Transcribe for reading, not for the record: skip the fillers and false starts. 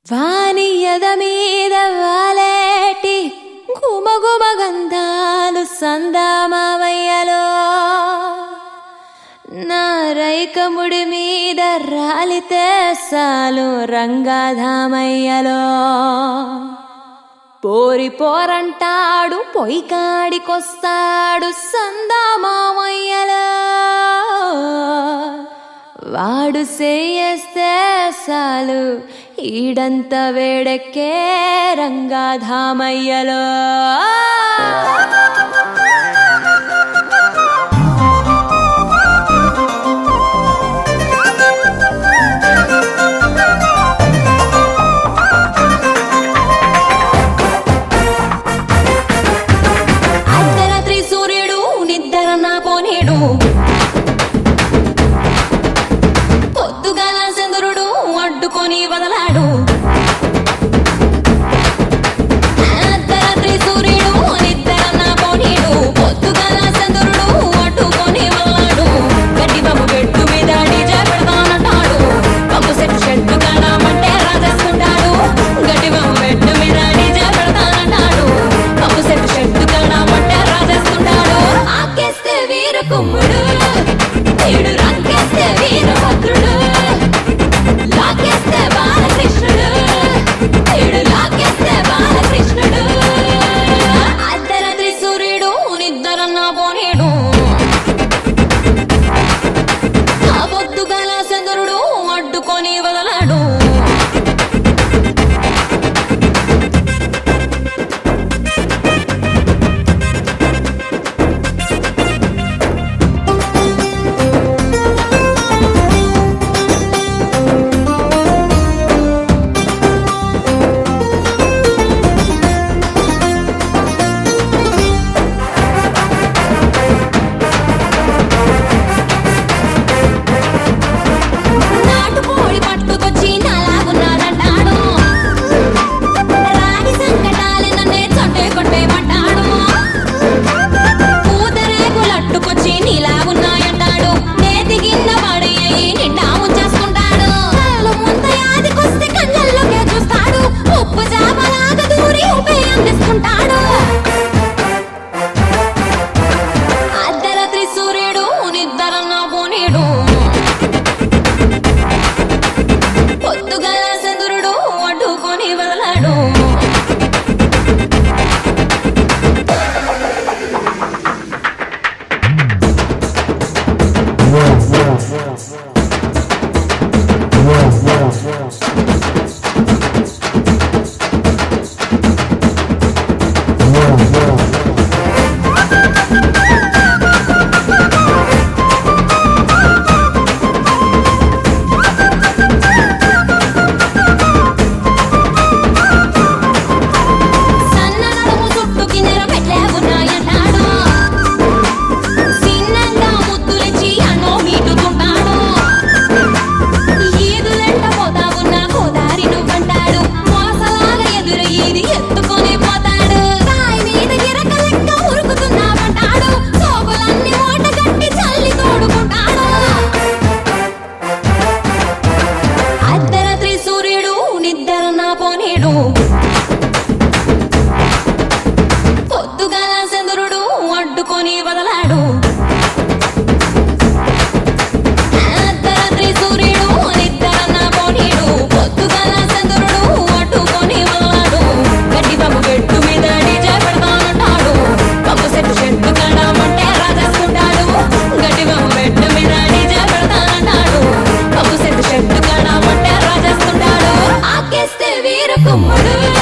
వాని ఎద మీద వాలేటి గుమగుమ గంధాలు సందామావయ్యలో నా రైకముడి మీద రాలితే సాలు రంగాధామయ్యలో పోరి పోరంటాడు పొయ్యికాడికొస్తాడు సందామామయ్యలో వాడు సేయేస్తే సాలు ఈడంత వేడెక్కే రంగాధామయ్యలో అర్ధరాత్రి సూర్యుడు నిద్ర నా పోనేడు అడ్డుకొని వదలాడు అర్ధరాత్రి సూర్యుడు నిద్ర నా పోనీడు పొద్దుగాల చంద్రుడు అడ్డుకొని వదలాడు గడ్డి బాబు గెట్టు మీద డీజే పెడతానంటాడు పంపు సెట్ షెడ్డు కాడమంటే రాజేసుకుంటాడు గడ్డి బాబు గెట్టు మీద డీజే పెడతానంటాడు పంపు సెట్ షెడ్డు కాడమంటే రాజేసుకుంటాడు ఆకేస్తే వీర కుమ్ముడు ఏడు రంగేస్తే వీరభద్రుడు లాగేస్తే బాలకృష్ణుడు ఏడు లాగేస్తే బాలకృష్ణుడు అర్ధరాత్రి సూర్యుడు నిద్ర నా పోనీడు ఆ పొద్దుగాల చంద్రుడు అడ్డుకొని వదలాడు అర్ధరాత్రి సూర్యుడు నిద్ర నా పోనీడు పొద్దుగాల చంద్రుడు అడ్డుకొని వదలాడు పొద్దుగాల చంద్రుడు అడ్డుకొని వదలాడు అర్ధరాత్రి సూర్యుడు నిద్ర నా పోనీడు పొద్దుగాల చంద్రుడు అడ్డుకొని వదలాడు గడ్డి బాబు గెట్టు మీద డీజే పెడతానంటాడు పంపు సెట్ షెడ్డు కాడమంటే రాజేసుకుంటాడు గడ్డి బాబు గెట్టు మీద డీజే పెడతానంటాడు పంపు సెట్ షెడ్డు కాడమంటే రాజేసుకుంటాడు ఆకేస్తే వీర కుమ్ముడు